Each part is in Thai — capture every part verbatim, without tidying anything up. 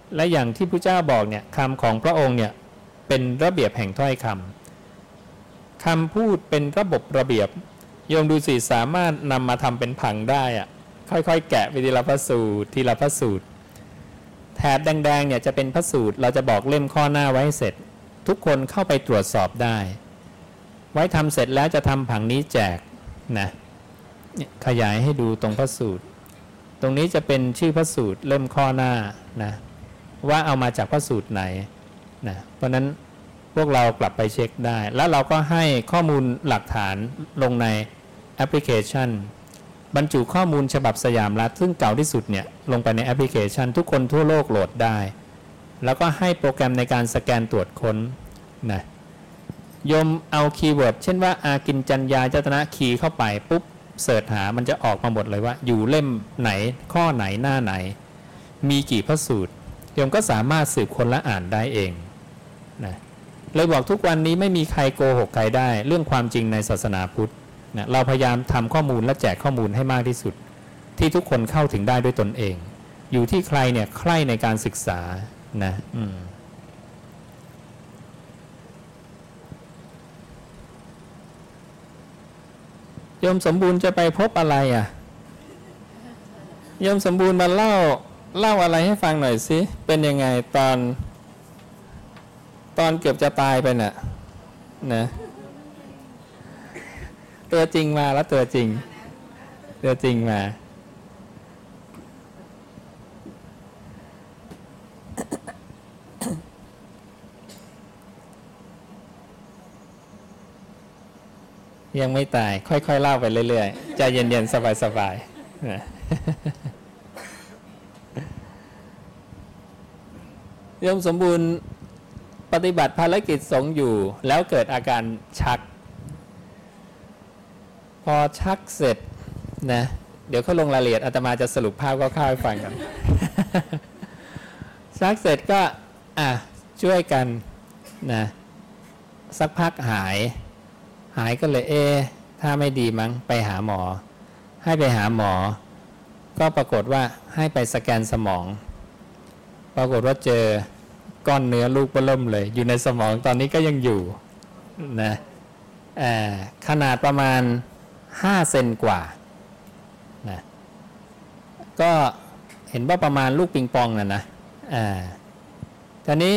และอย่างที่พระเจ้าบอกเนี่ยคำของพระองค์เนี่ยเป็นระเบียบแห่งถ้อยคำคำพูดเป็นระบบระเบียบโยมดูสิสามารถนำมาทำเป็นผังได้อะค่อยๆแกะไปทีละพระสูตรทีละพระสูตรแถบแดงๆเนี่ยจะเป็นพระสูตรเราจะบอกเล่มข้อหน้าไว้ให้เสร็จทุกคนเข้าไปตรวจสอบได้ไว้ทำเสร็จแล้วจะทำผังนี้แจกนะขยายให้ดูตรงพระสูตรตรงนี้จะเป็นชื่อพระสูตรเล่มข้อหน้านะว่าเอามาจากพระสูตรไหนนะเพราะนั้นพวกเรากลับไปเช็คได้แล้วเราก็ให้ข้อมูลหลักฐานลงในแอปพลิเคชันบรรจุข้อมูลฉบับสยามรัฐซึ่งเก่าที่สุดเนี่ยลงไปในแอปพลิเคชันทุกคนทั่วโลกโหลดได้แล้วก็ให้โปรแกรมในการสแกนตรวจค้นนะโยมเอาคีย์เวิร์ดเช่นว่าอากินจัญญาจตนะคีย์เข้าไปปุ๊บเสิร์ชหามันจะออกมาหมดเลยว่าอยู่เล่มไหนข้อไหนหน้าไหนมีกี่พระสูตรโยมก็สามารถสืบค้นและอ่านได้เองนะเลยบอกทุกวันนี้ไม่มีใครโกหกใครได้เรื่องความจริงในศาสนาพุทธนะเราพยายามทำข้อมูลและแจกข้อมูลให้มากที่สุดที่ทุกคนเข้าถึงได้ด้วยตนเองอยู่ที่ใครเนี่ยใคร่ในการศึกษานะอืมโยมสมบูรณ์จะไปพบอะไรอ่ะโยมสมบูรณ์มาเล่าเล่าอะไรให้ฟังหน่อยสิเป็นยังไงตอนตอนเกือบจะตายไปน่ะนะตัวจริงมาแล้วตัวจริงตัวจริงมายังไม่ตายค่อยๆเล่าไปเรื่อยๆใจเย็นๆสบายๆนะโยมสมบูรณ์ปฏิบัติภารกิจสงฆ์อยู่แล้วเกิดอาการชักพอชักเสร็จนะเดี๋ยวเขาลงรายละเอียดอาตมาจะสรุปภาพคร่าวๆให้ฟังกัน ชักเสร็จก็อ่ะช่วยกันนะสักพักหายหายก็เลยเอ๊ะถ้าไม่ดีมั้งไปหาหมอให้ไปหาหมอก็ปรากฏว่าให้ไปสแกนสมองปรากฏว่าเจอก้อนเนื้อลูกเบิ่มเลยอยู่ในสมองตอนนี้ก็ยังอยู่นะอ่าขนาดประมาณห้าเซนกว่านะก็เห็นว่าประมาณลูกปิงปองน่ะนะอ่าทีนี้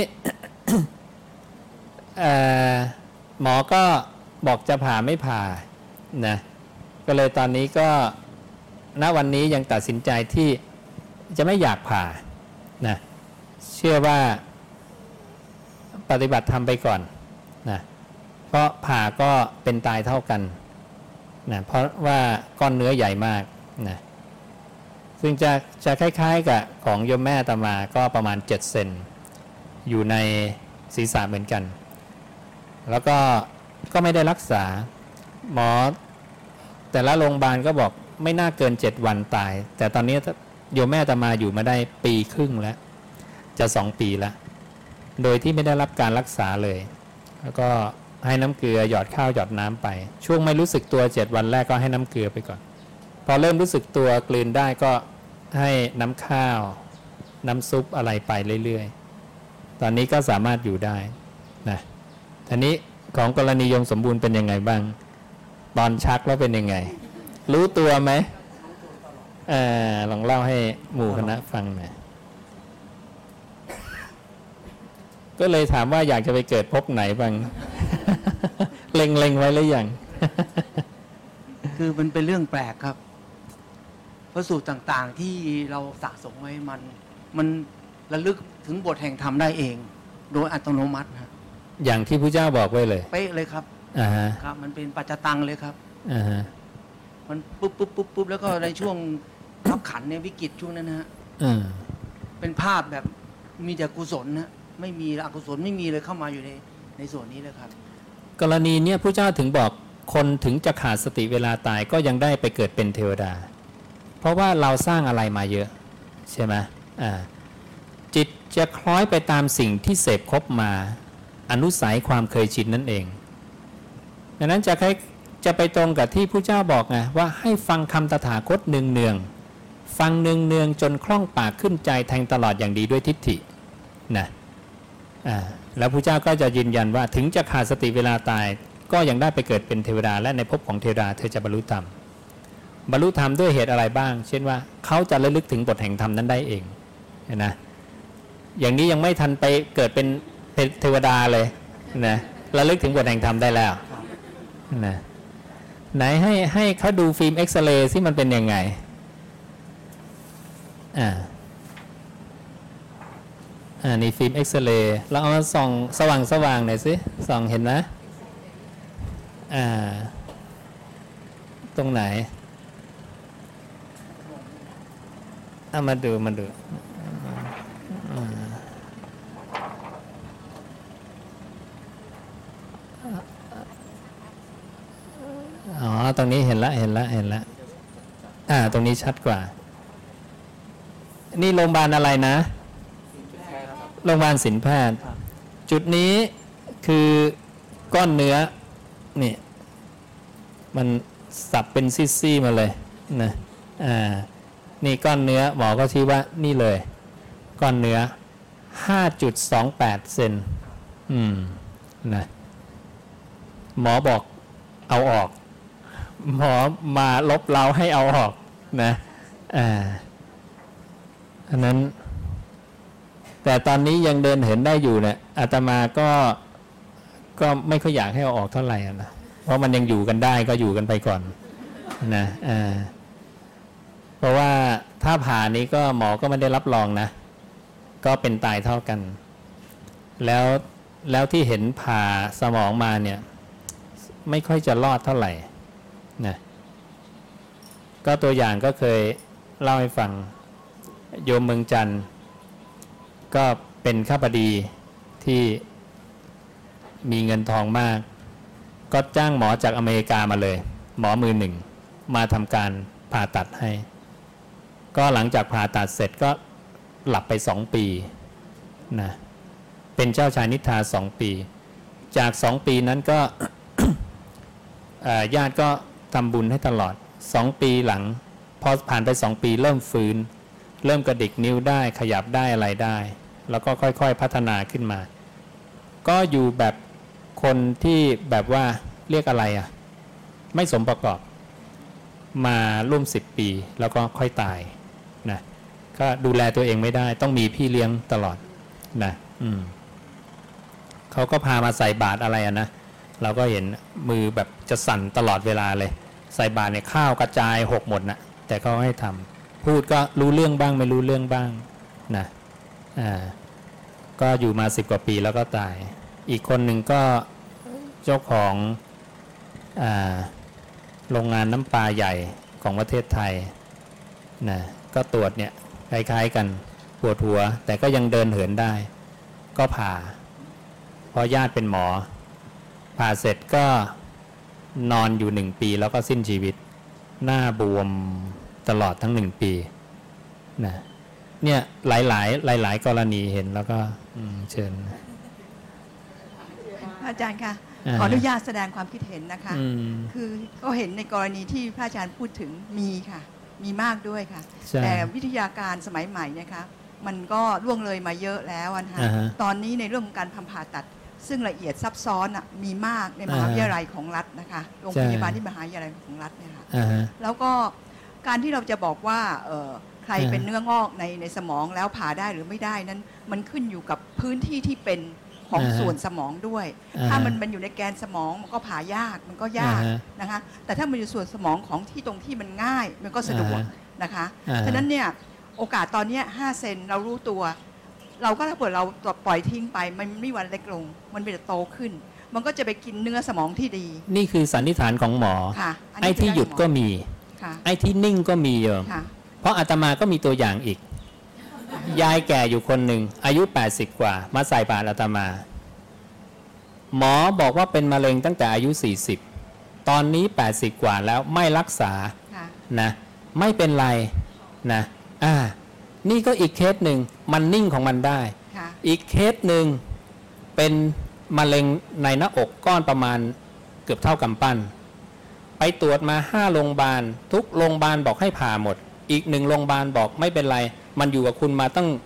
หมอก็บอกจะผ่าไม่ผ่านะก็เลยตอนนี้ก็ณวันนี้ยังตัดสินใจที่จะไม่อยากผ่านะเชื่อว่าปฏิบัติทำไปก่อนนะเพราะผ่าก็เป็นตายเท่ากันนะเพราะว่าก้อนเนื้อใหญ่มากนะซึ่งจะจะคล้ายๆกับของโยมแม่อาตมาก็ประมาณเจ็ดเซนอยู่ในศีรษะเหมือนกันแล้วก็ก็ไม่ได้รักษาหมอแต่ละโรงพยาบาลก็บอกไม่น่าเกินเจ็ดวันตายแต่ตอนนี้โยมแม่อาตมาอยู่มาได้ปีครึ่งแล้วจะสองปีแล้วโดยที่ไม่ได้รับการรักษาเลยแล้วก็ให้น้ำเกลือหยอดข้าวหยอดน้ำไปช่วงไม่รู้สึกตัวเจ็ดวันแรกก็ให้น้ำเกลือไปก่อนพอเริ่มรู้สึกตัวกลืนได้ก็ให้น้ำข้าวน้ำซุปอะไรไปเรื่อยๆตอนนี้ก็สามารถอยู่ได้นะทีนี้ของกรณีโยมสมบูรณ์เป็นยังไงบ้างตอนชักแล้วเป็นยังไงรู้ตัวไหมเออลองเล่าให้หมู่คณะฟังหน่อยก็เลยถามว่าอยากจะไปเกิดภพไหนบ้าง เล็งๆไว้หรือยังคือมันเป็นเรื่องแปลกครับพระสูตรต่างๆที่เราสะสมไว้มันมันระลึกถึงบทแห่งธรรมได้เองโดยอัตโนมัติฮะอย่างที่พระเจ้าบอกไว้เลยเป๊ะเลยครับอ่าฮะครับมันเป็นปัจจตังเลยครับอ่าฮะมันปุ๊บปุ๊บปุ๊บปุ๊บแล้วก็ในช่วงขับขันเนี่ยวิกฤตช่วงนั้นนะฮะอืมเป็นภาพแบบมีแต่กุศลนะไม่มีอกุศลไม่มีเลยเข้ามาอยู่ในในส่วนนี้เลยครับกรณีเนี้ยพระเจ้าถึงบอกคนถึงจะขาดสติเวลาตายก็ยังได้ไปเกิดเป็นเทวดาเพราะว่าเราสร้างอะไรมาเยอะใช่ไหมอ่าจิตจะคล้อยไปตามสิ่งที่เสพครบมาอนุสัยความเคยชินนั่นเองดังนั้นจะจะไปตรงกับที่พระเจ้าบอกไงว่าให้ฟังคำตถาคตเนืองๆฟังเนืองๆจนคล่องปากขึ้นใจแทงตลอดอย่างดีด้วยทิฏฐินะอ่าแล้วพระเจ้าก็จะยืนยันว่าถึงจะขาดสติเวลาตายก็ยังได้ไปเกิดเป็นเทวดาและในภพของเทวดาเธอจะบรรลุธรรมบรรลุธรรมด้วยเหตุอะไรบ้างเช่นว่าเขาจะระลึกถึงบทแห่งธรรมนั้นได้เองนะอย่างนี้ยังไม่ทันไปเกิดเป็นเทวดาเลยนะระลึกถึงบทแห่งธรรมได้แล้วนะไหนให้ให้เขาดูฟิล์มเอ็กซเรย์ที่มันเป็นยังไงอ่าอ่านี่ฟิล์มเอ็กซเรย์เราเอามาส่องสว่างสว่างหน่อยสิส่องเห็นนะอ่าตรงไหนเอามาดูมาดูอ๋อตรงนี้เห็นละเห็นละเห็นละอ่าตรงนี้ชัดกว่านี่โรงพยาบาลอะไรนะโรงพยาบาลศิลปแพทย์จุดนี้คือก้อนเนื้อนี่มันสับเป็นซี่ๆมาเลยนะอ่านี่ก้อนเนื้อหมอก็ชี้ว่านี่เลยก้อนเนื้อ ห้าจุดสองแปด เซนอืมนะหมอบอกเอาออกหมอมาลบเราให้เอาออกนะอ่าอันนั้นแต่ตอนนี้ยังเดินเหินได้อยู่เนี่ยอาตมาก็ก็ไม่ค่อยอยากให้เอาออกเท่าไหร่นะเพราะมันยังอยู่กันได้ก็อยู่กันไปก่อนนะอ่าเพราะว่าถ้าผ่านี้ก็หมอก็ไม่ได้รับรองนะก็เป็นตายเท่ากันแล้วแล้วที่เห็นผ่าสมองมาเนี่ยไม่ค่อยจะรอดเท่าไหร่นะก็ตัวอย่างก็เคยเล่าให้ฟังโยมเมืองจันทร์ก็เป็นข้าพดีที่มีเงินทองมากก็จ้างหมอจากอเมริกามาเลยหมอมือหนึ่งมาทำการผ่าตัดให้ก็หลังจากผ่าตัดเสร็จก็หลับไปสองปีนะเป็นเจ้าชายนิทราสองปีจากสองปีนั้นก็ ญาติก็ทำบุญให้ตลอดสองปีหลังพอผ่านไปสองปีเริ่มฟื้นเริ่มกระดิกนิ้วได้ขยับได้อะไรได้แล้วก็ค่อยๆพัฒนาขึ้นมาก็อยู่แบบคนที่แบบว่าเรียกอะไรอ่ะไม่สมประกอบมาร่วมสิบปีแล้วก็ค่อยตายนะก็ดูแลตัวเองไม่ได้ต้องมีพี่เลี้ยงตลอดนะอืมเขาก็พามาใส่บาตรอะไรอ่ะนะเราก็เห็นมือแบบจะสั่นตลอดเวลาเลยใส่บาตรเนี่ยข้าวกระจายหกหมดนะแต่เขาให้ทำพูดก็รู้เรื่องบ้างไม่รู้เรื่องบ้างนะอ่าก็อยู่มาสิบกว่าปีแล้วก็ตายอีกคนหนึ่งก็เจ้าของอ่าโรงงานน้ำปลาใหญ่ของประเทศไทยนะก็ตรวจเนี่ยคล้ายๆกันปวดหัวแต่ก็ยังเดินเหินได้ก็ผ่าเพราะญาติเป็นหมอผ่าเสร็จก็นอนอยู่หนึ่งปีแล้วก็สิ้นชีวิตหน้าบวมตลอดทั้งหนึ่งปีนะเนี่ยหลายๆหลายๆกรณีเห็นแล้วก็เชิญอาจารย์คะขออนุญาตแสดงความคิดเห็นนะคะคือก็เห็นในกรณีที่พระอาจารย์พูดถึงมีค่ะมีมากด้วยค่ะแต่วิทยาการสมัยใหม่นะคะมันก็ล่วงเลยมาเยอะแล้วนะคะตอนนี้ในเรื่องของการทำผ่าตัดซึ่งละเอียดซับซ้อนอ่ะมีมากในมหาวิทยาลัยของรัฐนะคะโรงพยาบาลที่มหาวิทยาลัยของรัฐเนี่ยค่ะแล้วก็การที่เราจะบอกว่าใครเป็นเนื้องอกในในสมองแล้วผ่าได้หรือไม่ได้นั้นมันขึ้นอยู่กับพื้นที่ที่เป็นของส่วนสมองด้วยถ้ามันมันอยู่ในแกนสมองมันก็ผ่ายากมันก็ยากนะคะแต่ถ้ามันอยู่ส่วนสมองของที่ตรงที่มันง่ายมันก็สะดวกนะคะฉะนั้นเนี่ยโอกาสตอนนี้ห้าเซนเรารู้ตัวเราก็ถ้าเกิดเราปล่อยทิ้งไปมันไม่วันเล็กลงมันจะโตขึ้นมันก็จะไปกินเนื้อสมองที่ดีนี่คือสันนิษฐานของหมอไอ้ที่หยุดก็มีไอ้ที่นิ่งก็มีเยอะเพราะอาตมาก็มีตัวอย่างอีกยายแก่อยู่คนหนึ่งอายุแปดสิบกว่ามาใส่บาตรอาตมาหมอบอกว่าเป็นมะเร็งตั้งแต่อายุสี่สิบตอนนี้แปดสิบกว่าแล้วไม่รักษานะไม่เป็นไรนะอ่านี่ก็อีกเคสหนึ่งมันนิ่งของมันได้อีกเคสหนึ่งเป็นมะเร็งในหน้าอกก้อนประมาณเกือบเท่ากำปั้นไปตรวจมาห้าโรงพยาบาลทุกโรงพยาบาลบอกให้ผ่าหมดอีกหนึ่งโรงพยาบาลบอกไม่เป็นไรมันอยู่กับคุณมาตั้ง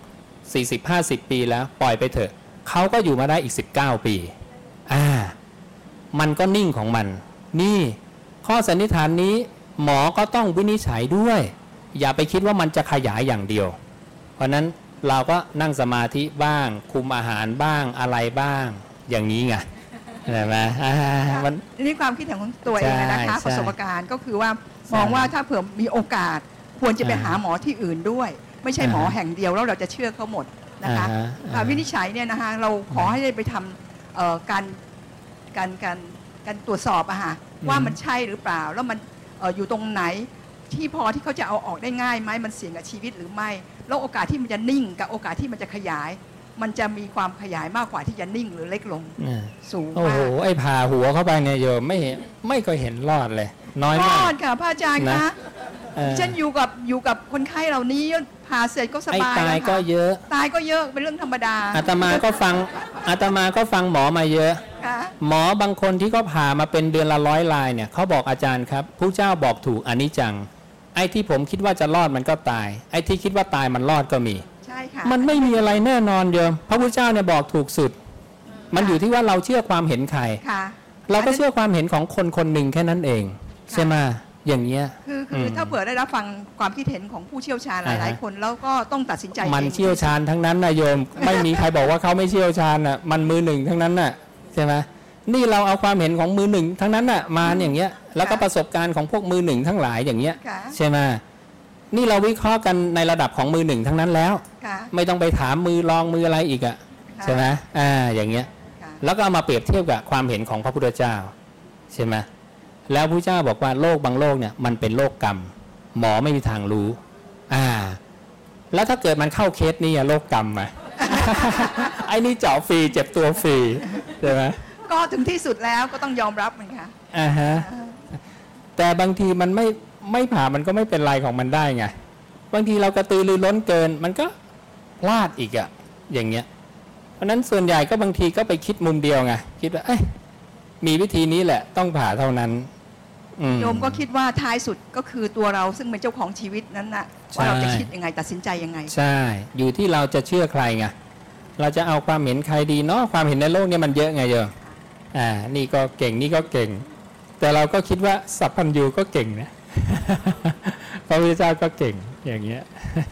สี่สิบ ห้าสิบ ปีแล้วปล่อยไปเถอะเขาก็อยู่มาได้อีกสิบเก้าปีอ่ามันก็นิ่งของมันนี่ข้อสันนิษฐานนี้หมอก็ต้องวินิจฉัยด้วยอย่าไปคิดว่ามันจะขยายอย่างเดียวเพราะนั้นเราก็นั่งสมาธิบ้างคุมอาหารบ้างอะไรบ้างอย่างนี้ไงเห็นไหมมันนี่ความคิดเห็นของตัวเองนะคะประสบการณ์ก็คือว่ามองว่าถ้าเผื่อมีโอกาสควรจะไปหาหมอที่อื่นด้วยไม่ใช่หมอแห่งเดียวแล้วเราจะเชื่อเขาหมดนะคะวินิจฉัยเนี่ยนะคะเราขอให้ได้ไปทำการการการการตรวจสอบอะค่ะว่ามันใช่หรือเปล่าแล้วมันอยู่ตรงไหนที่พอที่เขาจะเอาออกได้ง่ายไหมมันเสี่ยงกับชีวิตหรือไม่แล้วโอกาสที่มันจะนิ่งกับโอกาสที่มันจะขยายมันจะมีความขยายมากกว่าที่จะนิ่งหรือเล็กลงสูงมากโอ้โหไอ้ผ่าหัวเข้าไปเนี่ยโยมไม่ไม่เคยเห็นรอดเลยน้อยมากรอดค่ะพระอาจารย์คะฉันอยู่กับอยู่กับคนไข้เหล่านี้ผ่าเสร็จก็สบายตายก็เยอะตายก็เยอะเป็นเรื่องธรรมดาอาตมาก็ฟังอาตมาก็ฟังหมอมาเยอะหมอบางคนที่เขาผ่ามาเป็นเดือนละร้อยรายเนี่ยเขาบอกอาจารย์ครับผู้เจ้าบอกถูกอนิจจังไอ้ที่ผมคิดว่าจะรอดมันก็ตายไอ้ที่คิดว่าตายมันรอดก็มีใช่ค่ะมันไม่มีอะไรแน่นอนโยมพระพุทธเจ้าเนี่ยบอกถูกสุดมันอยู่ที่ว่าเราเชื่อความเห็นใครเราก็เชื่อความเห็นของคนคนหนึ่งแค่นั้นเองใช่ไหมอย่างเงี้ยคือคือถ้าเผื่อได้รับฟังความคิดเห็นของผู้เชี่ยวชาญหลายๆคนแล้วก็ต้องตัดสินใจมันเชี่ยวชาญทั้งนั้นนะโยมไม่มีใครบอกว่าเขาไม่เชี่ยวชาญอ่ะมันมือหนึ่งทั้งนั้นน่ะใช่ไหมนี่เราเอาความเห็นของมือหนึ่งทั้งนั้นน่ะมาอย่างเงี้ยแล้วก็ประสบการณ์ของพวกมือหนึ่งทั้งหลายอย่างเงี้ยใช่ไหมนี่เราวิเคราะห์กันในระดับของมือหนึ่งทั้งนั้นแล้วไม่ต้องไปถามมือรองมืออะไรอีกอ่ะใช่ไหมอ่าอย่างเงี้ยแล้วก็เอามาเปรียบเทียบกับความเห็นของพระพุทธเจ้าใช่ไหมแล้วพระเจ้าบอกว่าโรคบางโรคเนี่ยมันเป็นโรคกรรมหมอไม่มีทางรู้อ่าแล้วถ้าเกิดมันเข้าเคสนี้อะโรคกรรมไหม ไอ้นี่เจาะฟรีเจ็บตัวฟรีใช่ไหมก็ถึงที่สุดแล้วก็ต้องยอมรับมันค่ะอ่าฮะแต่บางทีมันไม่ไม่ผ่ามันก็ไม่เป็นไรของมันได้ไงบางทีเรากระตือรือร้นเกินมันก็พลาดอีกอะอย่างเงี้ยเพราะนั้นส่วนใหญ่ก็บางทีก็ไปคิดมุมเดียวไงคิดว่าเอ้ยมีวิธีนี้แหละต้องผ่าเท่านั้นโยมก็คิดว่าท้ายสุดก็คือตัวเราซึ่งเป็นเจ้าของชีวิตนั้นน่ะว่าเราจะคิดยังไงตัดสินใจยังไงใช่อยู่ที่เราจะเชื่อใครไงเราจะเอาความเห็นใครดีเนาะความเห็นในโลกนี้มันเยอะไงโยมอ่านี่ก็เก่งนี่ก็เก่งแต่เราก็คิดว่าสัพพัญญูก็เก่งนะพระพุทธเจ้าก็เก่งอย่างเงี้ย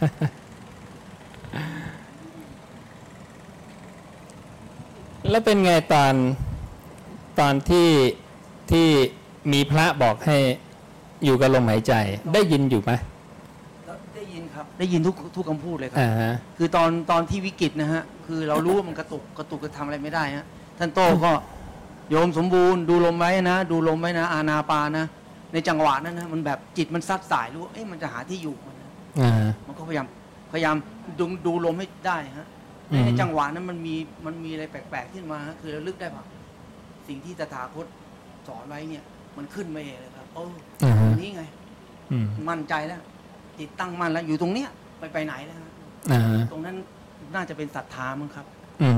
แล้วเป็นไงตอนตอนที่ที่มีพระบอกให้อยู่กับลมหายใจได้ยินอยู่ไหมได้ยินครับได้ยินทุกทุกคำพูดเลยครับคือตอนตอนที่วิกฤตนะฮะคือเรารู้ว่ามันกระตุกกระตุกจะทำอะไรไม่ได้ฮะท่านโตก็โยมสมบูรณ์ดูลมไว้นะดูลมไว้นะอานาปานะในจังหวะนั้นนะมันแบบจิตมันซัดสายรู้เอ้ยมันจะหาที่อยู่มันมันก็พยายามพยายามดูดูลมให้ได้ฮะในจังหวะนั้นมันมีมันมีอะไรแปลกๆขึ้นมาฮะคือระลึกได้ป่ะสิ่งที่ตถาคตสอนไว้เนี่ยมันขึ้นมาเองเลยครับโอ้ตรงนี้ไงมั่นใจแล้วจิตตั้งมั่นแล้วอยู่ตรงเนี้ยไปไปไหนแล้วฮะตรงนั้นน่าจะเป็นศรัทธามั้งครับ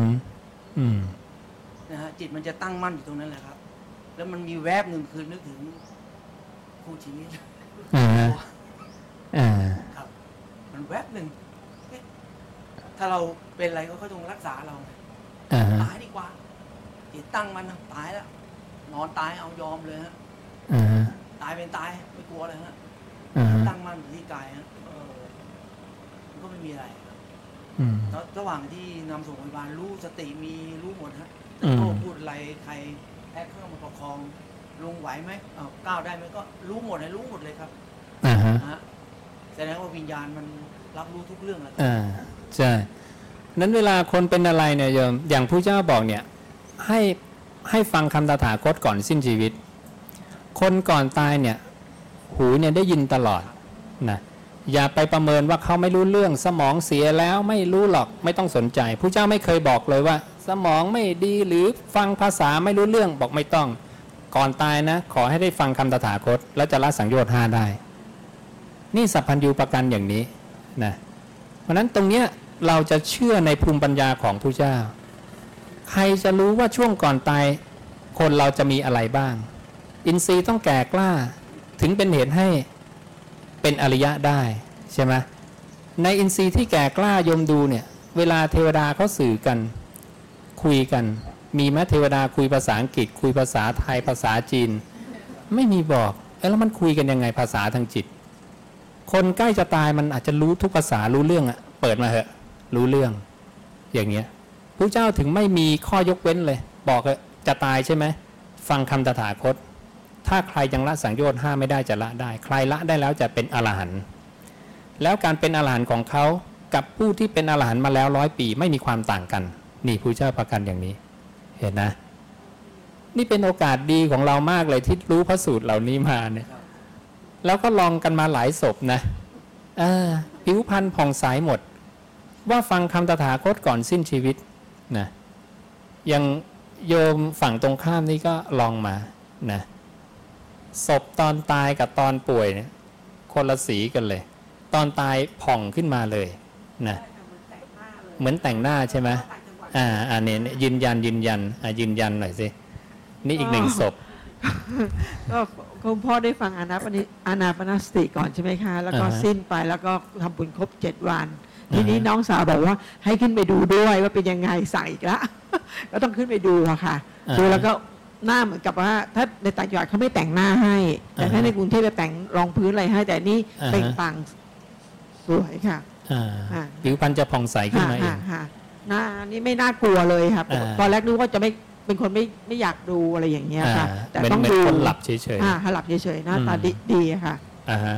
นะฮะจิตมันจะตั้งมั่นอยู่ตรงนั้นแหละครับแล้วมันมีแวบหนึ่งคือนึกถึงคู่ชีวิตครับมันแวบหนึ่งถ้าเราเป็นอะไรก็ต้องรักษาเราตายดีกว่าจิตตั้งมันตายแล้วนอนตายเอายอมเลยฮะตายเป็นตายไม่กลัวเลยฮะตั้งมั่นอยู่ที่กายฮะมันก็ไม่มีอะไรแล้วระหว่างที่นำส่งโรงพยาบาลรู้สติมีรู้หมดฮะโต้พูดอะไรใครแพ้เครื่องมาประคองลงไหวไหมก้าวได้ไหมก็รู้หมดเลยรู้หมดเลยครับฮะแสดงว่าวิญญาณมันรับรู้ทุกเรื่องแล้วอ่าใช่นั้นเวลาคนเป็นอะไรเนี่ยโยมอย่างผู้เจ้าบอกเนี่ยให้ให้ฟังคำตถาคตก่อนสิ้นชีวิตคนก่อนตายเนี่ยหูเนี่ยได้ยินตลอดนะอย่าไปประเมินว่าเขาไม่รู้เรื่องสมองเสียแล้วไม่รู้หรอกไม่ต้องสนใจผู้เจ้าไม่เคยบอกเลยว่าสมองไม่ดีหรือฟังภาษาไม่รู้เรื่องบอกไม่ต้องก่อนตายนะขอให้ได้ฟังคำตถาคตแล้วจะละสังโยชน์ห้าได้นี่สัพพัญญูประกันอย่างนี้นะเพราะนั้นตรงเนี้ยเราจะเชื่อในภูมิปัญญาของผู้เจ้าใครจะรู้ว่าช่วงก่อนตายคนเราจะมีอะไรบ้างอินทรีย์ต้องแก่กล้าถึงเป็นเหตุให้เป็นอริยะได้ใช่ไหมในอินทรีย์ที่แก่กล้ายมดูเนี่ยเวลาเทวดาเขาสื่อกันคุยกันมีไหมเทวดาคุยภาษาอังกฤษคุยภาษาไทยภาษาจีนไม่มีบอกแล้วมันคุยกันยังไงภาษาทางจิตคนใกล้จะตายมันอาจจะรู้ทุกภาษารู้เรื่องอะเปิดมาเหอะรู้เรื่องอย่างเงี้ยพระเจ้าถึงไม่มีข้อยกเว้นเลยบอกเลยจะตายใช่ไหมฟังคำตถาคตถ้าใครยังละสังโยชน์ห้าไม่ได้จะละได้ใครละได้แล้วจะเป็นอรหันต์แล้วการเป็นอรหันต์ของเขากับผู้ที่เป็นอรหันต์มาแล้วร้อยปีไม่มีความต่างกันนี่พระเจ้าประกันอย่างนี้เห็นนะนี่เป็นโอกาสดีของเรามากเลยที่รู้พระสูตรเหล่านี้มาเนี่ยแล้วก็ลองกันมาหลายศพนะผิวพรรณผ่องใสหมดว่าฟังคำตถาคตก่อนสิ้นชีวิตนะยังโยมฝั่งตรงข้ามนี่ก็ลองมานะศพตอนตายกับตอนป่วยเนี่ยคนละสีกันเลยตอนตายผ่องขึ้นมาเลยนะเหมือนแต่งหน้าใช่ไหมอ่าอันนี้ยืนยันยืนยันอ่ายืนยันหน่อยสินี่อีกหนึ่งศพก็คุณพ่อได้ฟังอานาปนิอานาปนสติก่อนใช่ไหมคะแล้วก็สิ้นไปแล้วก็ทำบุญครบเจ็ดวันทีนี้น้องสาวบอกว่าให้ขึ้นไปดูด้วยว่าเป็นยังไงสั่งอีกแล้วก็ต้องขึ้นไปดูอะค่ะดูแล้วก็หน้าเหมือนกับว่าถ้าในต่างจังหวัดเขาไม่แต่งหน้าให้แต่ถ้าในกรุงเทพจะแต่งรองพื้นอะไรให้แต่นี่เป็นปังสวยค่ะผิวพรรณจะผ่องใสขึ้นมาเองหน้านี่ไม่น่ากลัวเลยครับตอนแรกนึกว่าจะไม่เป็นคนไม่ไม่อยากดูอะไรอย่างเงี้ยค่ะแต่ต้องดูหลับเฉยๆอ่าหลับเฉยๆหน้าตาดีค่ะอ่าฮะ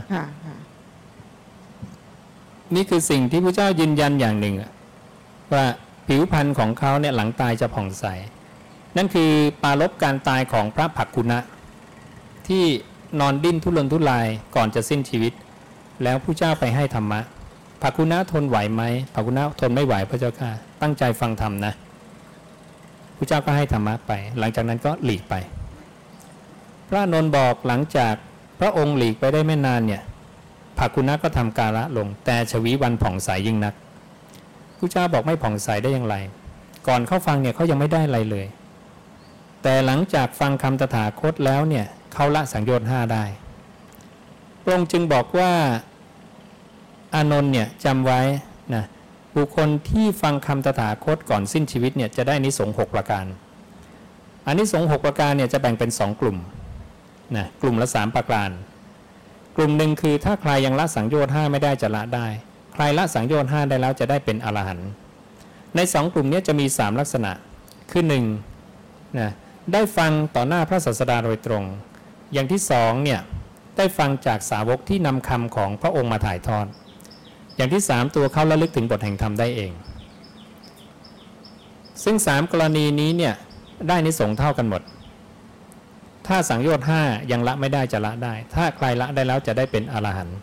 นี่คือสิ่งที่พระเจ้ายืนยันอย่างหนึ่งว่าผิวพรรณของเขาเนี่ยหลังตายจะผ่องใสนั่นคือปารภการตายของพระภักคุณะที่นอนดิ้นทุรนทุรายก่อนจะสิ้นชีวิตแล้วพระเจ้าไปให้ธรรมะภักคุณะทนไหวไหมภักคุณะทนไม่ไหวพระเจ้าค่ะตั้งใจฟังธรรมนะพระเจ้าก็ให้ธรรมะไปหลังจากนั้นก็หลีกไปพระนนท์บอกหลังจากพระองค์หลีกไปได้ไม่นานเนี่ยภักคุณะก็ทำกาละลงแต่ชวีวันผ่องใสยิ่งนักพระเจ้าบอกไม่ผ่องใสได้อย่างไรก่อนเข้าฟังเนี่ยเขายังไม่ได้อะไรเลยแต่หลังจากฟังคำตถาคตแล้วเนี่ยเขาละสังโยชน์ห้าได้พระองค์จึงบอกว่าอานนท์เนี่ยจำไว้นะบุคคลที่ฟังคำตถาคตก่อนสิ้นชีวิตเนี่ยจะได้อานิสงส์หกประการอานิสงส์หกประการเนี่ยจะแบ่งเป็นสองกลุ่มนะกลุ่มละสามประการกลุ่มหนึ่งคือถ้าใครยังละสังโยชน์ห้าไม่ได้จะละได้ใครละสังโยชน์ห้าได้แล้วจะได้เป็นอรหันต์ในสองกลุ่มนี้จะมีสามลักษณะคือหนึ่งนะได้ฟังต่อหน้าพระศาสดาโดยตรงอย่างที่สองเนี่ยได้ฟังจากสาวกที่นำคำของพระองค์มาถ่ายทอดอย่างที่สามตัวเขาระลึกถึงบทแห่งธรรมได้เองซึ่งสามกรณีนี้เนี่ยได้อานิสงส์เท่ากันหมดถ้าสังโยชน์ห้ายังละไม่ได้จะละได้ถ้าใครละได้แล้วจะได้เป็นอรหันต์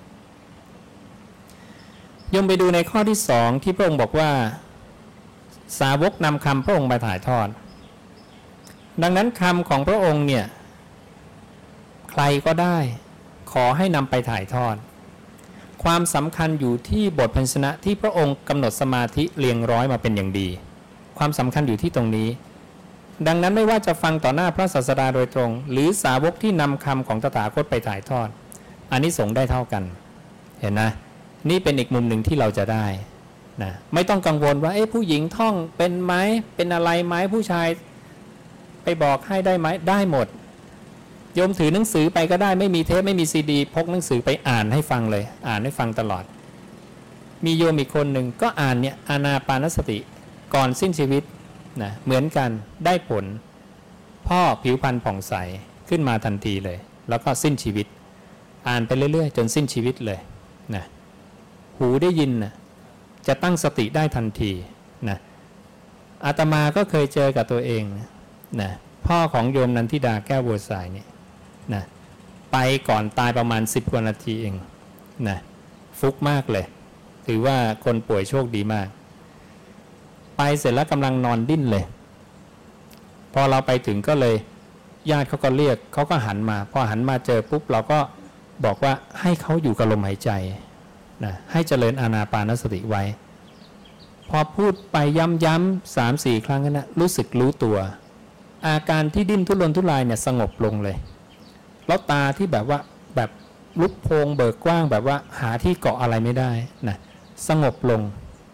ยมไปดูในข้อที่สองที่พระองค์บอกว่าสาวกนำคำพระองค์มาถ่ายทอดดังนั้นคำของพระองค์เนี่ยใครก็ได้ขอให้นำไปถ่ายทอดความสำคัญอยู่ที่บทพันชนะที่พระองค์กำหนดสมาธิเรียงร้อยมาเป็นอย่างดีความสำคัญอยู่ที่ตรงนี้ดังนั้นไม่ว่าจะฟังต่อหน้าพระศาสดาโดยตรงหรือสาวกที่นำคำของตถาคตไปถ่ายทอดอานิสงส์ได้เท่ากันเห็นนะนี่เป็นอีกมุมหนึ่งที่เราจะได้นะไม่ต้องกังวลว่าเอ๊ะผู้หญิงท่องเป็นไหมเป็นอะไรไหมผู้ชายไปบอกให้ได้ไหมได้หมดโยมถือหนังสือไปก็ได้ไม่มีเทปไม่มีซีดีพกหนังสือไปอ่านให้ฟังเลยอ่านให้ฟังตลอดมีโยมอีกคนหนึ่งก็อ่านเนี่ยอานาปานสติก่อนสิ้นชีวิตนะเหมือนกันได้ผลพ่อผิวพรรณผ่องใสขึ้นมาทันทีเลยแล้วก็สิ้นชีวิตอ่านไปเรื่อยๆจนสิ้นชีวิตเลยนะหูได้ยินนะจะตั้งสติได้ทันทีนะอาตมาก็เคยเจอกับตัวเองนะพ่อของโยมนันทิดาแก้วบัวสายเนี่ยนะไปก่อนตายประมาณสิบกว่านาทีเองนะฟุกมากเลยถือว่าคนป่วยโชคดีมากไปเสร็จแล้วกำลังนอนดิ้นเลยพอเราไปถึงก็เลยญาติเขาก็เรียกเขาก็หันมาพอหันมาเจอปุ๊บเราก็บอกว่าให้เขาอยู่กับลมหายใจนะให้เจริญอานาปานสติไว้พอพูดไปย้ำๆสามสี่ครั้งนั้นนะรู้สึกรู้ตัวอาการที่ดิ้นทุรนทุรายเนี่ยสงบลงเลยแล้วตาที่แบบว่าแบบลุกโพงเบิกกว้างแบบว่าหาที่เกาะอะไรไม่ได้นะสงบลง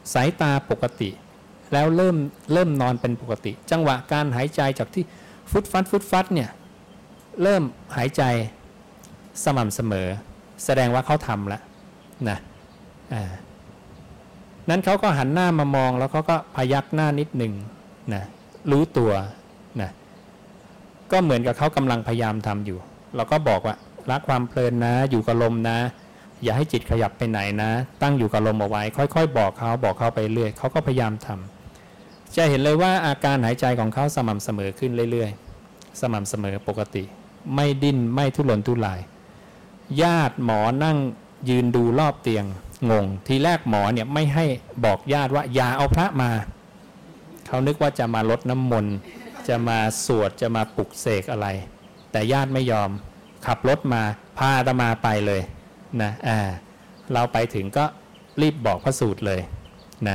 สายตาปกติแล้วเริ่มเริ่มนอนเป็นปกติจังหวะการหายใจจากที่ฟุดฟัดฟุดฟัดเนี่ยเริ่มหายใจสม่ำเสมอแสดงว่าเขาทำแล้วนะอ่านั้นเขาก็หันหน้ามามองแล้วเขาก็พยักหน้านิดหนึ่งนะรู้ตัวนะก็เหมือนกับเขากำลังพยายามทำอยู่เราก็บอกว่าละความเพลินนะอยู่กับลมนะอย่าให้จิตขยับไปไหนนะตั้งอยู่กับลมเอาไว้ค่อยๆบอกเขาบอกเขาไปเรื่อยเขาก็พยายามทำจะเห็นเลยว่าอาการหายใจของเขาสม่ำเสมอขึ้นเรื่อยๆสม่ำเสมอปกติไม่ดิ้นไม่ทุรนทุรายญาติหมอนั่งยืนดูรอบเตียงงงทีแรกหมอเนี่ยไม่ให้บอกญาติว่าอย่าเอาพระมาเขานึกว่าจะมาลดน้ำมนต์จะมาสวดจะมาปลุกเสกอะไรแต่ญาติไม่ยอมขับรถมาพาอาตมาไปเลยนะอ่าเราไปถึงก็รีบบอกพระสูตรเลยนะ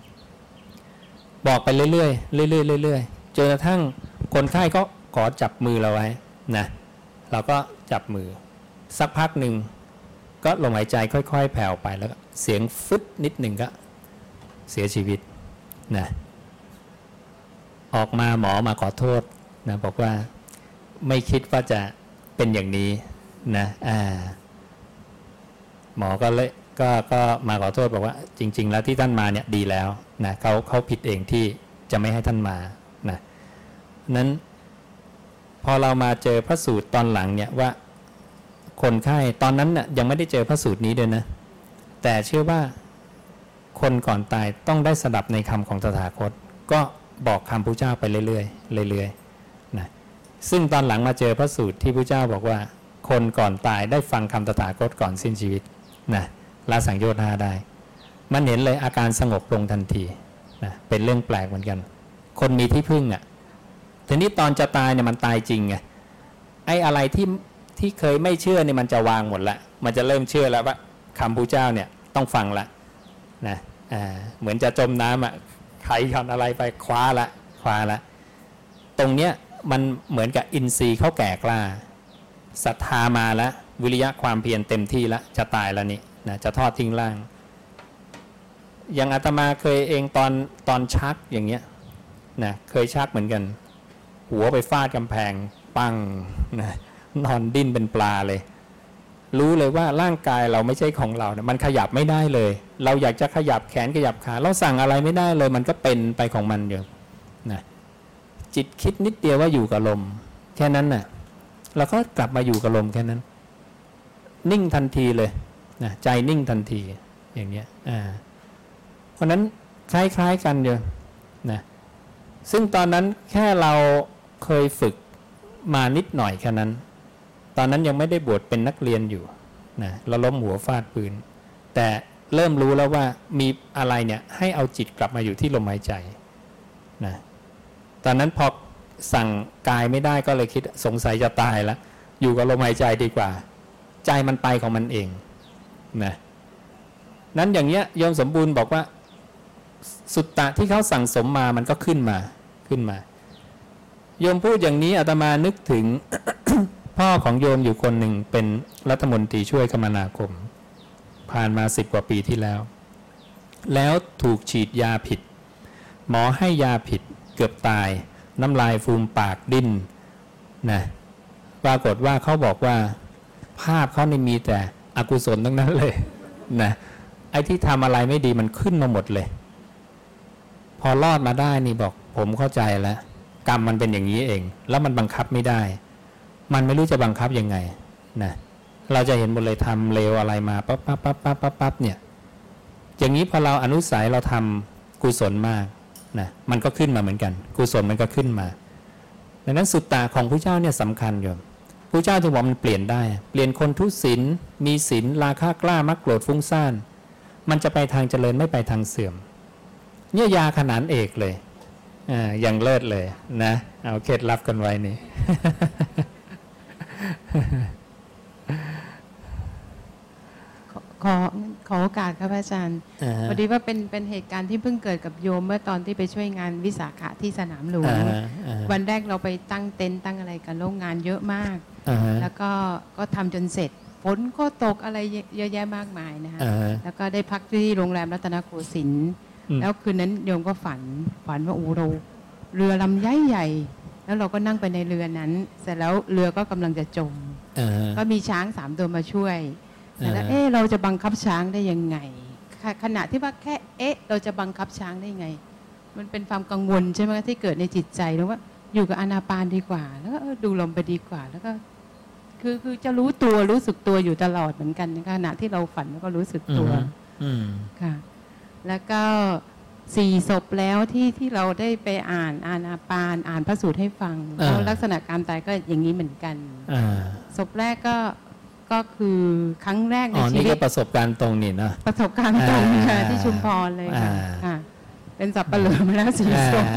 บอกไปเรื่อยๆเรื่อยๆเรื่อยๆจนกระทั่งคนไข้ก็ขอจับมือเราไว้นะเราก็จับมือสักพักหนึ่งก็ลมหายใจค่อยๆแผ่วไปแล้วเสียงฟึดนิดหนึ่งก็เสียชีวิตนะออกมาหมอมาขอโทษนะบอกว่าไม่คิดว่าจะเป็นอย่างนี้นะอ่าหมอก็เลยก็ก็มาขอโทษบอกว่าจริงๆแล้วที่ท่านมาเนี่ยดีแล้วนะเขาเขาผิดเองที่จะไม่ให้ท่านมานะนั้นพอเรามาเจอพระสูตรตอนหลังเนี่ยว่าคนไข้ตอนนั้นน่ะยังไม่ได้เจอพระสูตรนี้ด้วยนะแต่เชื่อว่าคนก่อนตายต้องได้สดับในคำของตถาคตก็บอกคำพระเจ้าไปเรื่อยๆเรื่อยๆนะซึ่งตอนหลังมาเจอพระสูตรที่พระเจ้าบอกว่าคนก่อนตายได้ฟังคำตถาคตก่อนสิ้นชีวิตนะละสังโยชน์ห้าได้มันเห็นเลยอาการสงบลงทันทีนะเป็นเรื่องแปลกเหมือนกันคนมีที่พึ่งอ่ะทีนี้ตอนจะตายเนี่ยมันตายจริงไงไอ้อะไรที่ที่เคยไม่เชื่อเนี่ยมันจะวางหมดละมันจะเริ่มเชื่อแล้วว่าคำพระเจ้าเนี่ยต้องฟังละนะอ่าเหมือนจะจมน้ำอ่ะใครทำอะไรไปคว้าละคว้าละตรงเนี้ยมันเหมือนกับอินทรีย์เขาแก่กล้าศรัทธามาแล้ววิริยะความเพียรเต็มที่แล้วจะตายแล้วนี่นะจะทอดทิ้งร่างอย่างอาตมาเคยเองตอนตอนชักอย่างเงี้ยนะเคยชักเหมือนกันหัวไปฟาดกำแพงปังนะนอนดิ้นเป็นปลาเลยรู้เลยว่าร่างกายเราไม่ใช่ของเรานะมันขยับไม่ได้เลยเราอยากจะขยับแขนขยับขาเราสั่งอะไรไม่ได้เลยมันก็เป็นไปของมันอยู่นะจิตคิดนิดเดียวว่าอยู่กับลมแค่นั้นน่ะเราก็กลับมาอยู่กับลมแค่นั้นนิ่งทันทีเลยนะใจนิ่งทันทีอย่างเนี้ยอ่าเพราะนั้นคล้ายๆกันอยู่นะซึ่งตอนนั้นแค่เราเคยฝึกมานิดหน่อยแค่นั้นตอนนั้นยังไม่ได้บวชเป็นนักเรียนอยู่นะเราล้มหัวฟาดปืนแต่เริ่มรู้แล้วว่ามีอะไรเนี่ยให้เอาจิตกลับมาอยู่ที่ลมหายใจนะตอนนั้นพอสั่งกายไม่ได้ก็เลยคิดสงสัยจะตายแล้วอยู่กับลมหายใจดีกว่าใจมันไปของมันเองนะนั้นอย่างเงี้ยโยมสมบูรณ์บอกว่าสุตตะที่เขาสั่งสมมามันก็ขึ้นมาขึ้นมาโยมพูดอย่างนี้อาตมานึกถึง พ่อของโยมอยู่คนหนึ่งเป็นรัฐมนตรีช่วยคมนาคมผ่านมาสิบกว่าปีที่แล้วแล้วถูกฉีดยาผิดหมอให้ยาผิดเกือบตายน้ำลายฟูมปากดิ้นนะปรากฏว่าเขาบอกว่าภาพเขานี่มีแต่อกุศลทั้งนั้นเลยนะไอ้ที่ทำอะไรไม่ดีมันขึ้นมาหมดเลยพอรอดมาได้นี่บอกผมเข้าใจแล้วกรรมมันเป็นอย่างนี้เองแล้วมันบังคับไม่ได้มันไม่รู้จะบังคับยังไงนะเราจะเห็นหมดเลยทำเลวอะไรมาปั๊บปั๊บปั๊บปั๊บปั๊บปั๊บเนี่ยอย่างนี้พอเราอนุสัยเราทำกุศลมากนะมันก็ขึ้นมาเหมือนกันกุศลมันก็ขึ้นมาดังนั้นสุตตะของพระเจ้าเนี่ยสำคัญโยมพระเจ้าถึงบอกมันเปลี่ยนได้เปลี่ยนคนทุศีลมีศีลราคะกล้ามักโกรธฟุ้งซ่านมันจะไปทางเจริญไม่ไปทางเสื่อมเนี่ยยาขนานเอกเลยอ่ายังเลิศเลยนะเอาเคล็ดลับกันไว้นี่ขอขอโอกาสครับอาจารย์พอดีว่าเป็นเป็นเหตุการณ์ที่เพิ่งเกิดกับโยมเมื่อตอนที่ไปช่วยงานวิสาขะที่สนามหลวงวันแรกเราไปตั้งเต็นท์ตั้งอะไรกันโรงงานเยอะมากแล้วก็ก็ทำจนเสร็จฝนก็ตกอะไรเยอะแยะมากมายนะฮะแล้วก็ได้พักที่โรงแรมรัตนโกสินทร์แล้วคืนนั้นโยมก็ฝันฝันว่าโอ้เราเรือลำใหญ่ใหญ่แล้วเราก็นั่งไปในเรือนั้นเสร็จแล้วเรือก็กำลังจะจมก็มีช้างสามตัวมาช่วยแล้วเอ๊ะเราจะบังคับช้างได้ยังไงขณะที่ว่าแค่เอ๊ะเราจะบังคับช้างได้ยังไงมันเป็นความกังวลใช่ไหมที่เกิดในจิตใจแล้วว่าอยู่กับอานาปานดีกว่าแล้วก็ดูลมไปดีกว่าแล้วก็คือคือจะรู้ตัวรู้สึกตัวอยู่ตลอดเหมือนกันในขณะที่เราฝันแล้วก็รู้สึกตัวค่ะแล้วก็สี่ศพแล้วที่ที่เราได้ไปอ่านอานาปานอ่านพระสูตรให้ฟังแล้วลักษณะการตายก็อย่างนี้เหมือนกันศพแรกก็ก็คือครั้งแรกในชีวิตอ๋อนี่ก็ประสบการณ์ตรงนี่นะประสบการณ์ตรงค่ะที่ชุมพรเลยค่ะเป็นสับปะเหร่อมาแล้วสี่ศพ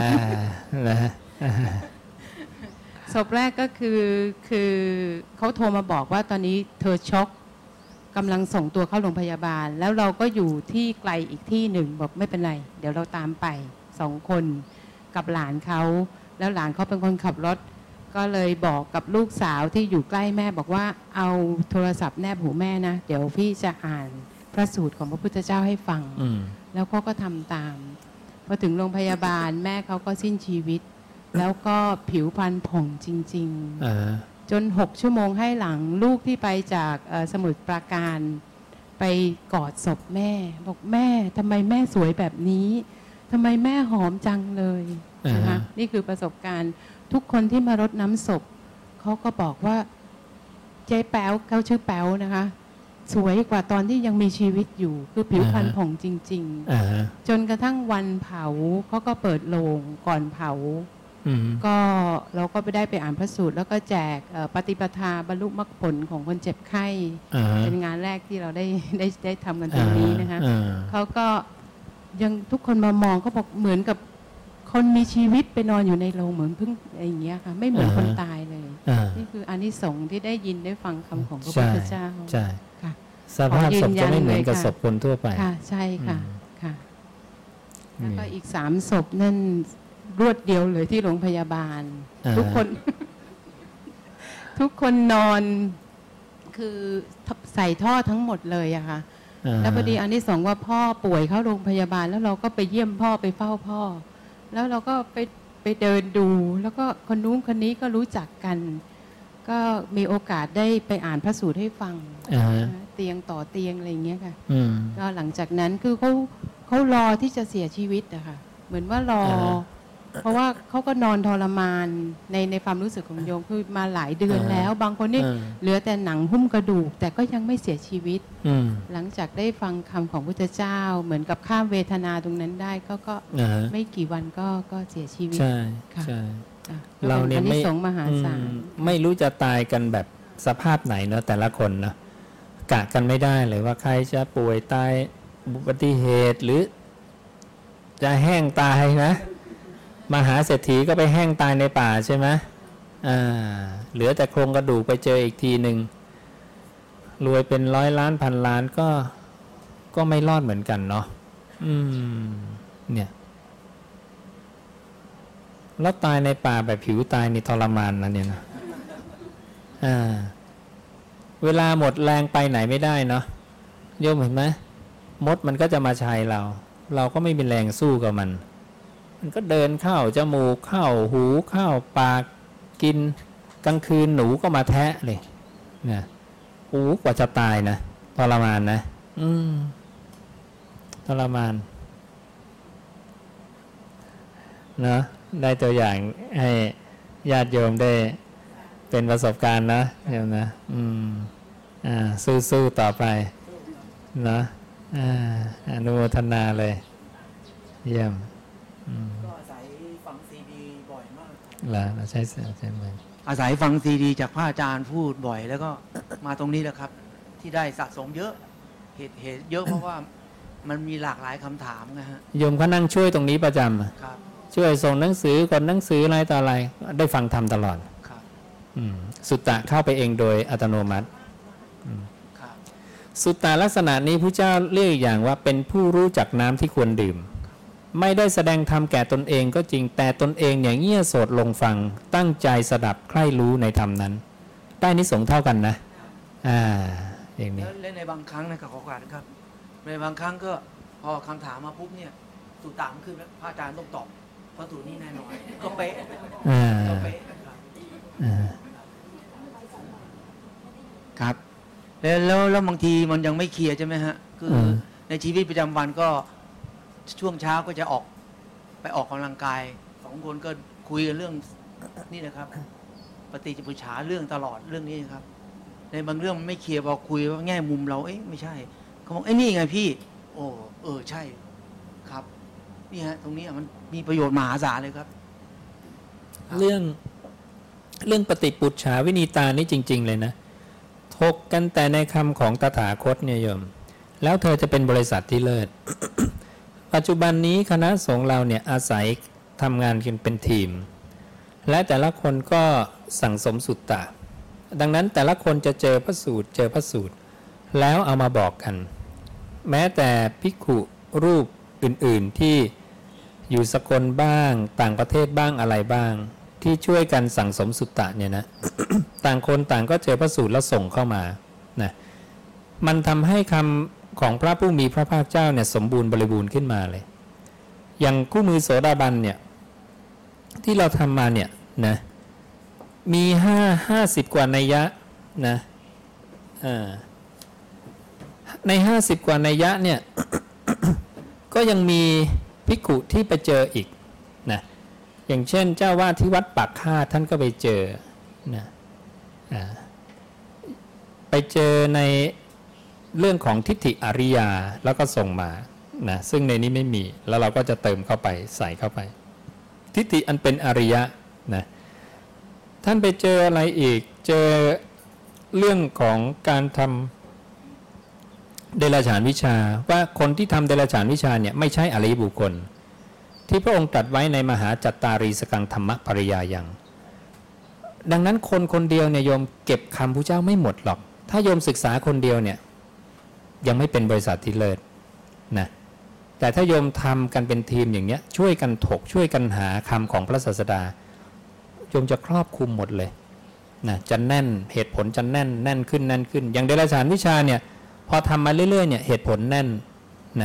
ศพแรกก็คือคือเขาโทรมาบอกว่าตอนนี้เธอช็อกกำลังส่งตัวเข้าโรงพยาบาลแล้วเราก็อยู่ที่ไกลอีกที่หนึ่งบอกไม่เป็นไรเดี๋ยวเราตามไปสองคนกับหลานเขาแล้วหลานเขาเป็นคนขับรถก็เลยบอกกับลูกสาวที่อยู่ใกล้แม่บอกว่าเอาโทรศัพท์แนบหูแม่นะเดี๋ยวพี่จะอ่านพระสูตรของพระพุทธเจ้าให้ฟังแล้วก็ก็ทำตามพอถึงโรงพยาบาลแม่เขาก็สิ้นชีวิตแล้วก็ผิวพรรณผ่องจริงๆจนหกชั่วโมงให้หลังลูกที่ไปจากสมุทรปราการไปกอดศพแม่บอกแม่ทำไมแม่สวยแบบนี้ทำไมแม่หอมจังเลยนะคะนี่คือประสบการณ์ทุกคนที่มารดน้ำศพเขาก็บอกว่าเจ๊แป๊วเขาชื่อแป๊วนะคะสวยกว่าตอนที่ยังมีชีวิตอยู่คือผิวพรรณผ่องจริงๆจนกระทั่งวันเผาเขาก็เปิดโลงก่อนเผาก็เราก็ไปได้ไปอ่านพระสูตรแล้วก็แจกปฏิปทาบรรลุมรรคผลของคนเจ็บไข้เป็นงานแรกที่เราได้ได้ได้ทำกันตรงนี้นะคะเขาก็ยังทุกคนมามองก็บอกเหมือนกับคนมีชีวิตไปนอนอยู่ในโรงเหมือนเพิ่งอะไรอย่างเงี้ยค่ะไม่เหมือนคนตายเลยนี่คืออานิสงส์ที่ได้ยินได้ฟังคำของพระพุทธเจ้าใช่ค่ะสภาพศพจะไม่เหมือนกับศพคนทั่วไปค่ะใช่ค่ะค่ะแล้วก็อีกสามศพนั่นรวดเดียวเลยที่โรงพยาบาลทุกคนทุกคนนอนคือใส่ท่อทั้งหมดเลยอะค่ะแล้วพอดีอันที่สองว่าพ่อป่วยเข้าโรงพยาบาลแล้วเราก็ไปเยี่ยมพ่อไปเฝ้าพ่อแล้วเราก็ไปไปเดินดูแล้วก็คนนู้นคนนี้ก็รู้จักกันก็มีโอกาสได้ไปอ่านพระสูตรให้ฟังเตียงต่อเตียงอะไรอย่างเงี้ยค่ะก็หลังจากนั้นคือเขาเขารอที่จะเสียชีวิตอะค่ะเหมือนว่ารอเพราะว่าเขาก็นอนทรมานในในความรู้สึกของโยมคือมาหลายเดือนแล้วบางคนนี่เหลือแต่หนังหุ้มกระดูกแต่ก็ยังไม่เสียชีวิตหลังจากได้ฟังคำของพุทธเจ้าเหมือนกับข้ามเวทนาตรงนั้นได้เขาก็ไม่กี่วันก็ก็เสียชีวิตใช่ใช่เราเนี่ยไม่มหาศาลไม่รู้จะตายกันแบบสภาพไหนเนาะแต่ละคนนะกะกันไม่ได้เลยว่าใครจะป่วยตายอุบัติเหตุหรือจะแห้งตายนะมหาเศรษฐีก็ไปแห้งตายในป่าใช่ไหมอ่าเหลือแต่โครงกระดูกไปเจออีกทีหนึ่งรวยเป็นร้อยล้านพันล้านก็ก็ไม่รอดเหมือนกันเนาะอืมเนี่ยแล้วตายในป่าแบบผิวตายนี่ทรมานนะเนี่ยนะอ่าเวลาหมดแรงไปไหนไม่ได้เนาะโยมเห็นไหมมดมันก็จะมาชัยเราเราก็ไม่มีแรงสู้กับมันมันก็เดินเข้าจมูกเข้าหูเข้าปากกินกลางคืนหนูก็มาแทะเลยเนี่ยโอ้กว่าจะตายนะทรมานนะอืมทรมานเนาะได้ตัวอย่างให้ญาติโยมได้เป็นประสบการณ์นะโยมนะอืมอ่าสู้ๆต่อไปเนาะอ่าอนุโมทนาเลยเยี่ยมก็อาศัยฟังซีดีบ่อยมากแล้วใช่ใช่ไหมอาศัยฟังซีดีจากพระอาจารย์พูดบ่อยแล้วก็มาตรงนี้แหละครับที่ได้สะสมเยอะเหตุเหตุเยอะเพราะว่ามันมีหลากหลายคำถามนะฮะโยมเขานั่งช่วยตรงนี้ประจำครับช่วยส่งหนังสือกดหนังสืออะไรต่ออะไรได้ฟังธรรมตลอดครับสุตตะเข้าไปเองโดยอัตโนมัติครับสุตตะลักษณะนี้พระเจ้าเรียกอย่างว่าเป็นผู้รู้จักน้ำที่ควรดื่มไม่ได้แสดงธรรมแก่ตนเองก็จริงแต่ตนเองอย่างเงี่ยโสดลงฟังตั้งใจสดับใคร่รู้ในธรรมนั้นได้นิสงส์เท่ากันนะอ่าอย่างนี้และในบางครั้งนะครับขอโอกาสครับในบางครั้งก็พอคำถามมาปุ๊บเนี่ยสูตรต่างขึ้นพระอาจารย์ต้องตอบเพราะสูตรนี้แน่นอนก็เป๊ะก็เป๊ะครับแล้วแล้วแล้วบางทีมันยังไม่เคลียร์ใช่ไหมฮะคือในชีวิตประจำวันก็ช่วงเช้าก็จะออกไปออกกำลังกายสองคนก็คุยกันเรื่องนี่นะครับปฏิจจสมุปบาทเรื่องตลอดเรื่องนี้ครับในบางเรื่องมันไม่เคลียร์พอคุยว่าแง่มุมเราเอ๊ะไม่ใช่เขาบอกเอ้นี่ไงพี่โอ้เออใช่ครับนี่ฮะตรงนี้มันมีประโยชน์มหาศาลเลยครับเรื่องเรื่องปฏิปุจฉาวินีตานี่จริงๆเลยนะถกกันแต่ในคำของตถาคตเนี่ยโยมแล้วเธอจะเป็นบริษัทที่เลิศ ปัจจุบันนี้คณะสงฆ์เราเนี่ยอาศัยทำงานกันเป็นทีมและแต่ละคนก็สั่งสมสุตตะดังนั้นแต่ละคนจะเจอพระสูตรเจอพระสูตรแล้วเอามาบอกกันแม้แต่ภิกขุรูปอื่นๆที่อยู่สกลบ้างต่างประเทศบ้างอะไรบ้างที่ช่วยกันสั่งสมสุตตะเนี่ยนะ ต่างคนต่างก็เจอพระสูตรแล้วส่งเข้ามานะมันทำให้คำของพระผู้มีพระภาคเจ้าเนี่ยสมบูรณ์บริบูรณ์ขึ้นมาเลยอย่างคู่มือโสดาบันเนี่ยที่เราทำมาเนี่ยนะมีห้าห้าสิบกว่านัยยะนะในห้าสิบกว่านัยยะเนี่ย ก็ยังมีภิกขุที่ไปเจออีกนะอย่างเช่นเจ้าวาดที่วัดปากคาดท่านก็ไปเจอนะไปเจอในเรื่องของทิฏฐิอริยาแล้วก็ส่งมานะซึ่งในนี้ไม่มีแล้วเราก็จะเติมเข้าไปใส่เข้าไปทิฏฐิอันเป็นอริยะนะท่านไปเจออะไรอีกเจอเรื่องของการทำเดรัจฉานวิชาว่าคนที่ทำเดรัจฉานวิชาเนี่ยไม่ใช่อริยบุคคลที่พระองค์ตรัสไว้ในมหาจัตตารีสกังธรรมปริยายังดังนั้นคนคนเดียวเนี่ยโยมเก็บคำพระเจ้าไม่หมดหรอกถ้าโยมศึกษาคนเดียวเนี่ยยังไม่เป็นบริษัทที่เลิศนะแต่ถ้าโยมทำกันเป็นทีมอย่างเนี้ยช่วยกันถกช่วยกันหาคำของพระศาสดาโยมจะครอบคลุมหมดเลยนะจะแน่นเหตุผลจะแน่นแน่นขึ้นแน่นขึ้นอย่างเดรัจฉานวิชาเนี่ยพอทำมาเรื่อยๆเนี่ยเหตุผลแน่นนะ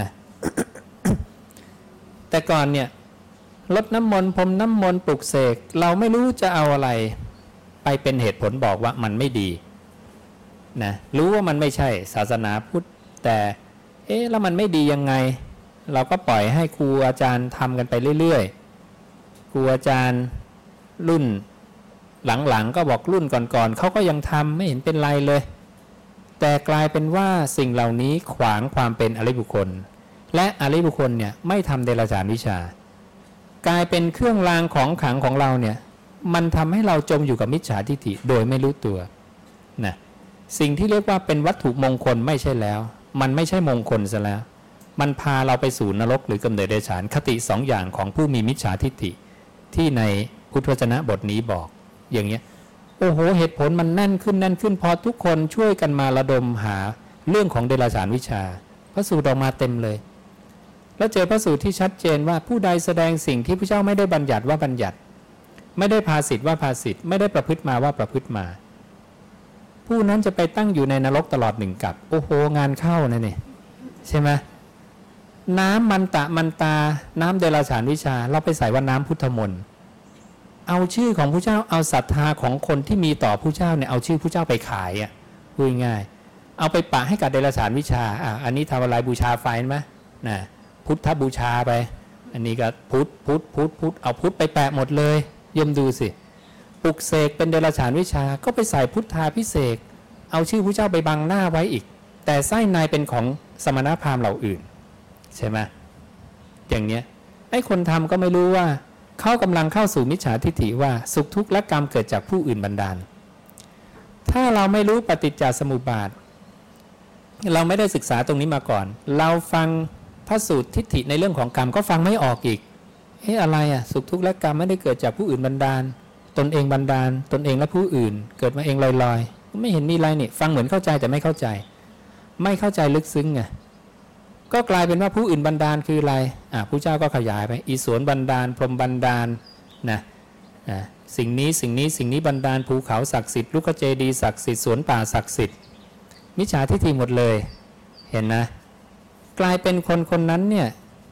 แต่ก่อนเนี่ยลดน้ำมนต์พรมน้ำมนต์ปลุกเสกเราไม่รู้จะเอาอะไรไปเป็นเหตุผลบอกว่ามันไม่ดีนะรู้ว่ามันไม่ใช่ศาสนาพุทธแต่เอ๊ะแล้วมันไม่ดียังไงเราก็ปล่อยให้ครูอาจารย์ทำกันไปเรื่อยๆครูอาจารย์รุ่นหลังๆก็บอกรุ่นก่อนๆเขาก็ยังทำไม่เห็นเป็นไรเลยแต่กลายเป็นว่าสิ่งเหล่านี้ขวางความเป็นอริยบุคคลและอริยบุคคลเนี่ยไม่ทำเดรัจฉานวิชากลายเป็นเครื่องรางของขลังของเราเนี่ยมันทำให้เราจมอยู่กับมิจฉาทิฏฐิโดยไม่รู้ตัวนะสิ่งที่เรียกว่าเป็นวัตถุมงคลไม่ใช่แล้วมันไม่ใช่มงคลซะแล้วมันพาเราไปสู่นรกหรือกำเนิดเดรัจฉานคติสองอย่างของผู้มีมิจฉาทิฏฐิที่ในพุทธวจนะบทนี้บอกอย่างเงี้ยโอ้โหเหตุผลมันแน่นขึ้นแน่นขึ้นพอทุกคนช่วยกันมาระดมหาเรื่องของเดรัจฉานวิชาพระสูตรออกมาเต็มเลยแล้วเจอพระสูตรที่ชัดเจนว่าผู้ใดแสดงสิ่งที่พระเจ้าไม่ได้บัญญัติว่าบัญญัติไม่ได้ภาสิทธิ์ว่าภาสิทธิ์ไม่ได้ประพฤติมาว่าประพฤติมาผู้นั้นจะไปตั้งอยู่ในนรกตลอดหนึ่งกับโอ้โหงานเข้านะเนี่ยใช่ไหมน้ำมันตะมันตาน้ำเดรัจฉานวิชาเราไปใส่ว่าน้ำพุทธมนต์เอาชื่อของผู้เจ้าเอาศรัทธาของคนที่มีต่อผู้เจ้าเนี่ยเอาชื่อผู้เจ้าไปขายอ่ะพูดง่ายเอาไปปะให้กับเดรัจฉานวิชาอ่ะอันนี้ทำอะไรบูชาไฟไหมนะพุทธบูชาไปอันนี้ก็พุทธพุทธพุทธพุทธเอาพุทธไปแปะหมดเลยยมดูสิปลุกเสกเป็นเดรัจฉานวิชาก็ไปใส่พุทธาพิเศษเอาชื่อผู้เจ้าไปบังหน้าไว้อีกแต่ไส้ในเป็นของสมณพราหมณ์เหล่าอื่นใช่ไหมอย่างเนี้ยไอ้คนทำก็ไม่รู้ว่าเขากำลังเข้าสู่มิจฉาทิฏฐิว่าสุขทุกข์และกรรมเกิดจากผู้อื่นบันดาลถ้าเราไม่รู้ปฏิจจสมุปบาทเราไม่ได้ศึกษาตรงนี้มาก่อนเราฟังพระสูตรทิฏฐิในเรื่องของกรรมก็ฟังไม่ออกอีกเฮ้ยอะไรอ่ะสุขทุกข์และกรรมไม่ได้เกิดจากผู้อื่นบันดาลตนเองบันดาลตนเองและผู้อื่นเกิดมาเองลอยๆไม่เห็นมีอะไรนี่ฟังเหมือนเข้าใจแต่ไม่เข้าใจไม่เข้าใจลึกซึ้งไงก็กลายเป็นว่าผู้อื่นบันดาลคืออะไรอ่ะผู้เจ้าก็ขยายไปอีสวนบันดาลพรหมบันดาลนะนะสิ่งนี้สิ่งนี้สิ่งนี้บันดาลภูเขาศักดิ์สิทธิ์ลูกเจดีย์ศักดิ์สิทธิ์สวนป่าศักดิ์สิทธิ์มิจฉาทิฏฐิหมดเลยเห็นนะกลายเป็นคนคนนั้นเนี่ย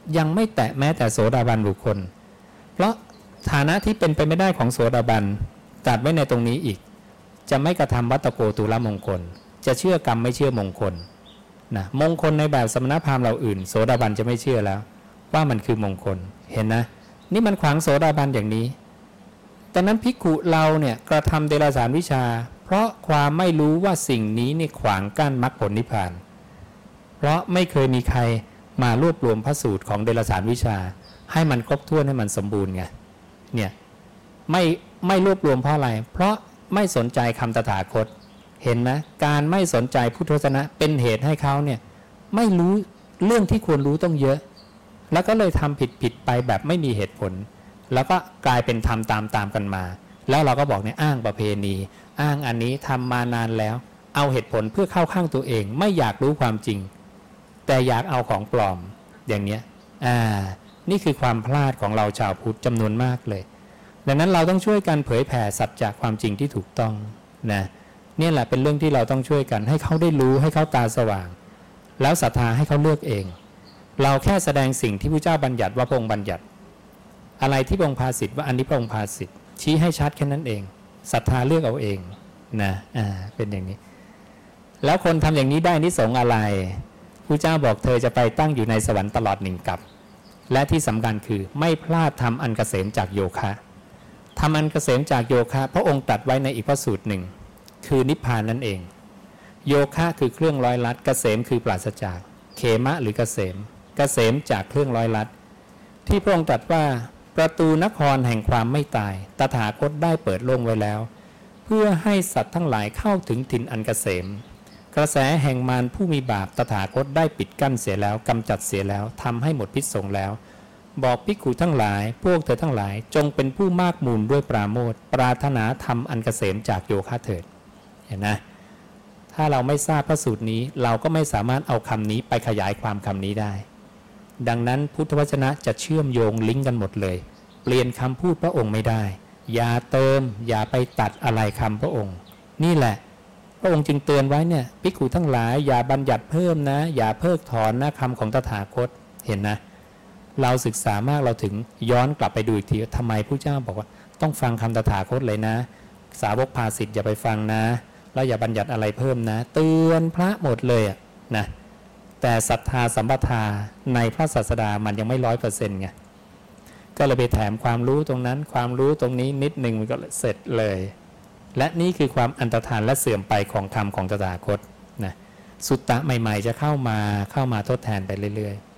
ยังไม่แตะแม้แต่โสดาบันบุคคลเพราะฐานะที่เป็นไปไม่ได้ของโสดาบันตัดไว้ในตรงนี้อีกจะไม่กระทำวัตตโกตุลมงคลจะเชื่อกรรมไม่เชื่อมงคลนะมงคลในแบบสมณพราหมณ์เราอื่นโสดาบันจะไม่เชื่อแล้วว่ามันคือมงคลเห็นนะนี่มันขวางโสดาบันอย่างนี้แต่นั้นภิกขุเราเนี่ยกระทำเดรัจฉานวิชาเพราะความไม่รู้ว่าสิ่งนี้เนี่ยขวางกั้นมรรคผลนิพพานเพราะไม่เคยมีใครมารวบรวมพระสูตรของเดรัจฉานวิชาให้มันครบถ้วนให้มันสมบูรณ์ไงเนี่ยไม่ไม่รวบรวมเพราะอะไรเพราะไม่สนใจคำตถาคตเห็นไหมการไม่สนใจพุทธวจนะเป็นเหตุให้เขาเนี่ยไม่รู้เรื่องที่ควรรู้ต้องเยอะแล้วก็เลยทำผิดผิดไปแบบไม่มีเหตุผลแล้วก็กลายเป็นทำตามตามกันมาแล้วเราก็บอกเนี่ยอ้างประเพณีอ้างอันนี้ทำมานานแล้วเอาเหตุผลเพื่อเข้าข้างตัวเองไม่อยากรู้ความจริงแต่อยากเอาของปลอมอย่างเนี้ยอ่านี่คือความพลาดของเราชาวพุทธจำนวนมากเลยดังนั้นเราต้องช่วยกันเผยแผ่สัจจะความจริงที่ถูกต้องนะนี่แหละเป็นเรื่องที่เราต้องช่วยกันให้เขาได้รู้ให้เขาตาสว่างแล้วศรัทธาให้เขาเลือกเองเราแค่แสดงสิ่งที่พระเจ้าบัญญัติว่าพระองค์บัญญัติอะไรที่พระองค์ภาสิทธิ์ว่าอันนี้พระองค์ภาสิทธิ์ชี้ให้ชัดแค่นั้นเองศรัทธาเลือกเอาเองนะอ่าเป็นอย่างนี้แล้วคนทำอย่างนี้ได้นิสงส์อะไรพระเจ้าบอกเธอจะไปตั้งอยู่ในสวรรค์ตลอดหนึ่งกับและที่สำคัญคือไม่พลาดทำอันเกษมจากโยคะทำอันเกษมจากโยคะพระองค์ตรัสไว้ในอีกพระสูตรหนึ่งคือนิพพานนั่นเองโยคะคือเครื่องร้อยลัดเกษมคือปราศจากเขมะหรือเกษมเกษมจากเครื่องร้อยลัดที่พระองค์ตรัสว่าประตูนครแห่งความไม่ตายตถาคตได้เปิดโล่งไว้แล้วเพื่อให้สัตว์ทั้งหลายเข้าถึงถิ่นอันเกษมกระแสแห่งมารผู้มีบาปตถาคตได้ปิดกั้นเสียแล้วกำจัดเสียแล้วทำให้หมดพิษสงแล้วบอกภิกขุทั้งหลายพวกเธอทั้งหลายจงเป็นผู้มากมูลด้วยปราโมทย์ปรารถนาทำอันเกษมจากโยคะเถิดเห็นนะถ้าเราไม่ทราบพระสูตรนี้เราก็ไม่สามารถเอาคำนี้ไปขยายความคำนี้ได้ดังนั้นพุทธวจนะจะเชื่อมโยงลิงก์กันหมดเลยเปลี่ยนคำพูดพระองค์ไม่ได้อย่าเติมอย่าไปตัดอะไรคำพระองค์นี่แหละพระองค์จึงเตือนไว้เนี่ยภิกขุทั้งหลายอย่าบัญญัติเพิ่มนะอย่าเพิกถอนนะคำของตถาคตเห็นนะเราศึกษามากเราถึงย้อนกลับไปดูอีกทีทำไมพระเจ้าบอกว่าต้องฟังคำตถาคตเลยนะสาวกภาสิทธิ์อย่าไปฟังนะแล้วอย่าบัญญัติอะไรเพิ่มนะเตือนพระหมดเลยอ่ะนะแต่ศรัทธาสัมปทาในพระศาสดามันยังไม่ร้อยเปอร์เซ็นต์ไงก็เลยไปแถมความรู้ตรงนั้นความรู้ตรงนี้นิดหนึ่งมันก็เสร็จเลยและนี่คือความอันตรธานและเสื่อมไปของคำของตถาคตนะสุตตะใหม่ๆจะเข้ามาเข้ามาทดแทนไปเรื่อยๆ